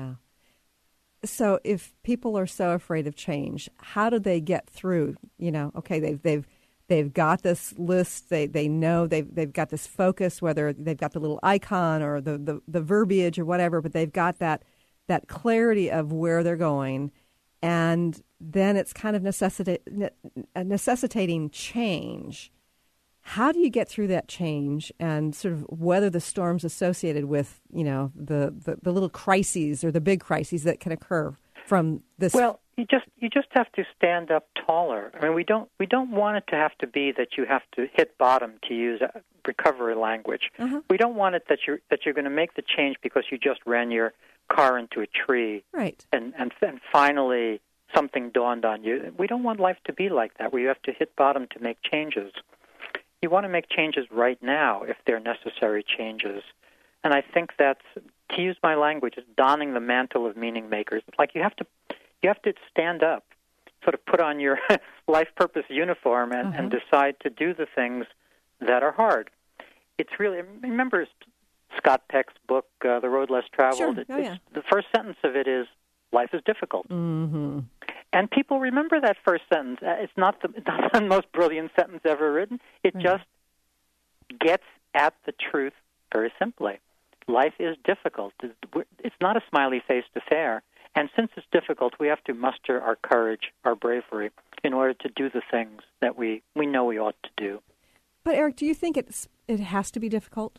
So if people are so afraid of change, how do they get through? Okay, they've got this list. They know they've got this focus, whether they've got the little icon or the verbiage or whatever, but they've got that clarity of where they're going. And then it's kind of necessitating change. How do you get through that change and sort of weather the storms associated with, the little crises or the big crises that can occur from this? Well, you just have to stand up taller. I mean, we don't want it to have to be that you have to hit bottom, to use recovery language. We don't want it that you're going to make the change because you just ran your car into a tree, right? And finally something dawned on you. We don't want life to be like that, where you have to hit bottom to make changes. You want to make changes right now if they're necessary changes. And I think that's, to use my language, is donning the mantle of meaning makers. It's like you have to stand up, sort of put on your life purpose uniform and decide to do the things that are hard. It's really, remember Scott Peck's book, The Road Less Traveled? Sure. The first sentence of it is, life is difficult. And people remember that first sentence. It's not the most brilliant sentence ever written. It just gets at the truth very simply. Life is difficult. It's not a smiley-faced affair. And since it's difficult, we have to muster our courage, our bravery, in order to do the things that we know we ought to do. But Eric, do you think it has to be difficult?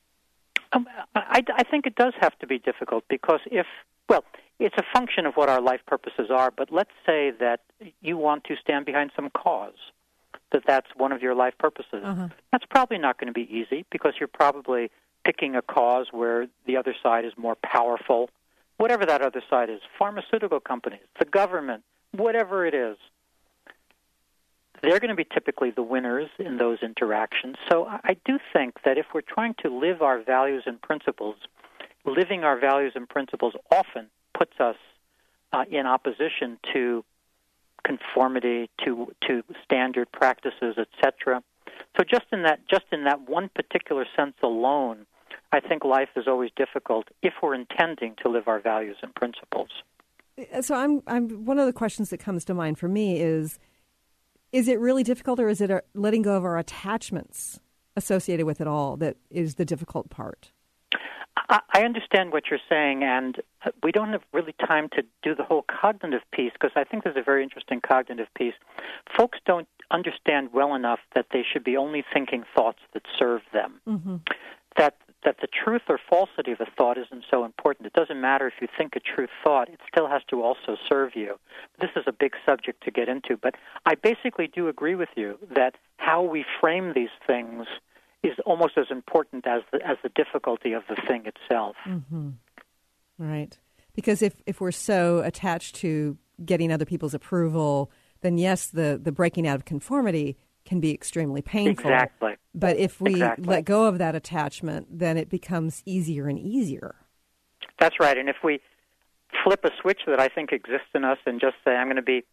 I think it does have to be difficult because it's a function of what our life purposes are, but let's say that you want to stand behind some cause, that's one of your life purposes. That's probably not going to be easy because you're probably picking a cause where the other side is more powerful, whatever that other side is, pharmaceutical companies, the government, whatever it is. They're going to be typically the winners in those interactions. So I do think that if we're trying to live our values and principles, living our values and principles often puts us in opposition to conformity, to standard practices, etc. So just in that one particular sense alone, I think life is always difficult if we're intending to live our values and principles. So I'm one of the questions that comes to mind for me is it really difficult, or is it letting go of our attachments associated with it all that is the difficult part? I understand what you're saying, and we don't have really time to do the whole cognitive piece because I think there's a very interesting cognitive piece. Folks don't understand well enough that they should be only thinking thoughts that serve them. That the truth or falsity of a thought isn't so important. It doesn't matter if you think a true thought. It still has to also serve you. This is a big subject to get into, but I basically do agree with you that how we frame these things is almost as important as the difficulty of the thing itself. Right. Because if we're so attached to getting other people's approval, then yes, the breaking out of conformity can be extremely painful. Exactly. But if we let go of that attachment, then it becomes easier and easier. That's right. And if we flip a switch that I think exists in us and just say, I'm going to be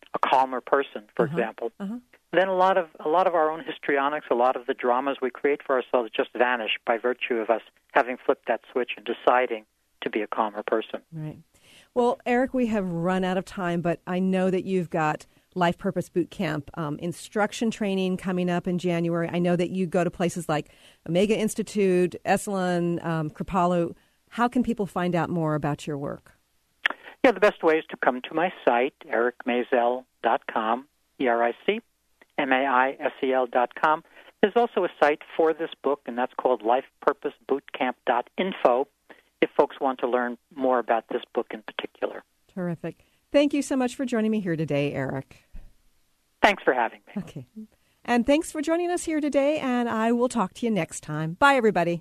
a calmer person, for example, then a lot of our own histrionics, a lot of the dramas we create for ourselves just vanish by virtue of us having flipped that switch and deciding to be a calmer person. Right. Well, Eric, we have run out of time, but I know that you've got Life Purpose Boot Camp instruction training coming up in January. I know that you go to places like Omega Institute, Esalen, Kripalu. How can people find out more about your work? Yeah, the best way is to come to my site, ericmaisel.com, EricMaisel.com. There's also a site for this book, and that's called lifepurposebootcamp.info, if folks want to learn more about this book in particular. Terrific. Thank you so much for joining me here today, Eric. Thanks for having me. Okay. And thanks for joining us here today, and I will talk to you next time. Bye, everybody.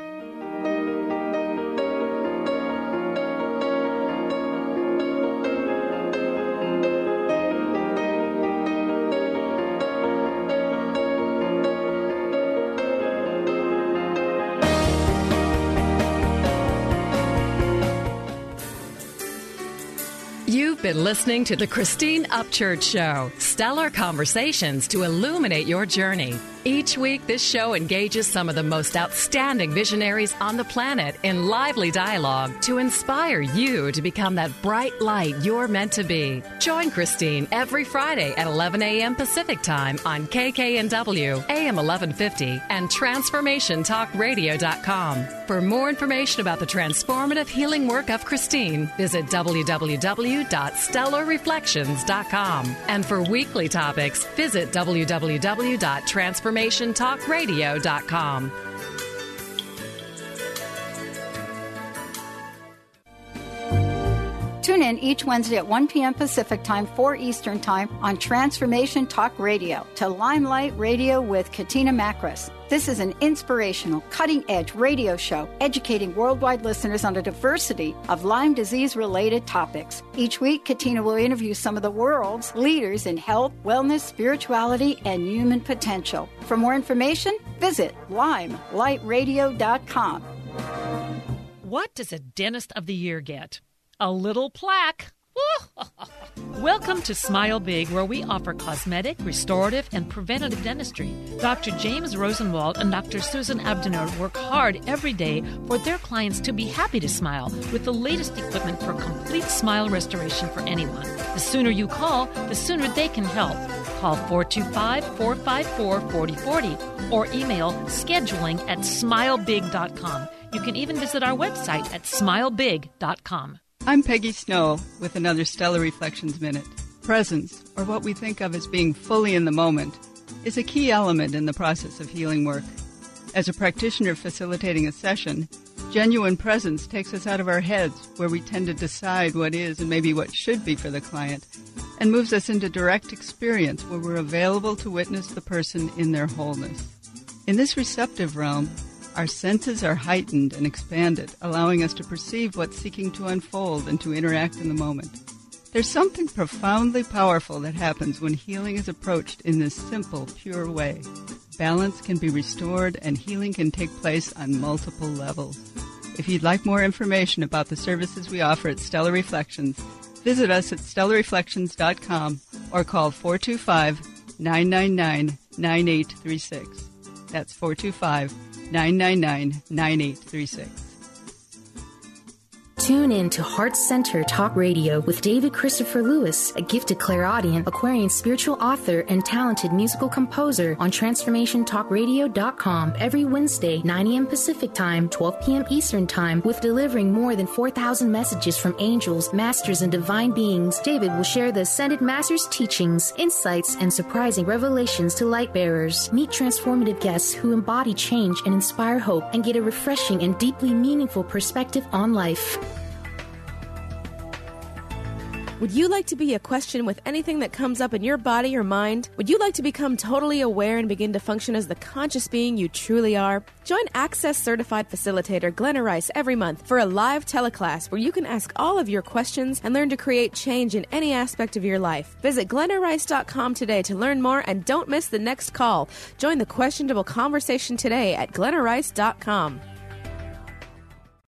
You've been listening to the Christine Upchurch Show, stellar conversations to illuminate your journey. Each week, this show engages some of the most outstanding visionaries on the planet in lively dialogue to inspire you to become that bright light you're meant to be. Join Christine every Friday at 11 a.m. Pacific Time on KKNW, AM 1150, and TransformationTalkRadio.com. For more information about the transformative healing work of Christine, visit www.stellarreflections.com. And for weekly topics, visit www.transformationtalkradio.com. Tune in each Wednesday at 1 p.m. Pacific Time, 4 Eastern Time on Transformation Talk Radio to Limelight Radio with Katina Makris. This is an inspirational, cutting-edge radio show educating worldwide listeners on a diversity of Lyme disease-related topics. Each week, Katina will interview some of the world's leaders in health, wellness, spirituality, and human potential. For more information, visit limelightradio.com. What does a Dentist of the Year get? A little plaque. Welcome to Smile Big, where we offer cosmetic, restorative, and preventative dentistry. Dr. James Rosenwald and Dr. Susan Abdenur work hard every day for their clients to be happy to smile with the latest equipment for complete smile restoration for anyone. The sooner you call, the sooner they can help. Call 425-454-4040 or email scheduling@smilebig.com. You can even visit our website at smilebig.com. I'm Peggy Snow with another Stellar Reflections Minute. Presence, or what we think of as being fully in the moment, is a key element in the process of healing work. As a practitioner facilitating a session, genuine presence takes us out of our heads, where we tend to decide what is and maybe what should be for the client, and moves us into direct experience, where we're available to witness the person in their wholeness. In this receptive realm, our senses are heightened and expanded, allowing us to perceive what's seeking to unfold and to interact in the moment. There's something profoundly powerful that happens when healing is approached in this simple, pure way. Balance can be restored and healing can take place on multiple levels. If you'd like more information about the services we offer at Stellar Reflections, visit us at stellarreflections.com or call 425-999-9836. That's 425-999-9836. Tune in to Heart Center Talk Radio with David Christopher Lewis, a gifted clairaudient, Aquarian spiritual author, and talented musical composer on TransformationTalkRadio.com every Wednesday, 9 a.m. Pacific Time, 12 p.m. Eastern Time, with delivering more than 4,000 messages from angels, masters, and divine beings. David will share the Ascended Masters' teachings, insights, and surprising revelations to light bearers. Meet transformative guests who embody change and inspire hope and get a refreshing and deeply meaningful perspective on life. Would you like to be a question with anything that comes up in your body or mind? Would you like to become totally aware and begin to function as the conscious being you truly are? Join Access Certified Facilitator Glenna Rice every month for a live teleclass where you can ask all of your questions and learn to create change in any aspect of your life. Visit glennarice.com today to learn more and don't miss the next call. Join the questionable conversation today at glennarice.com.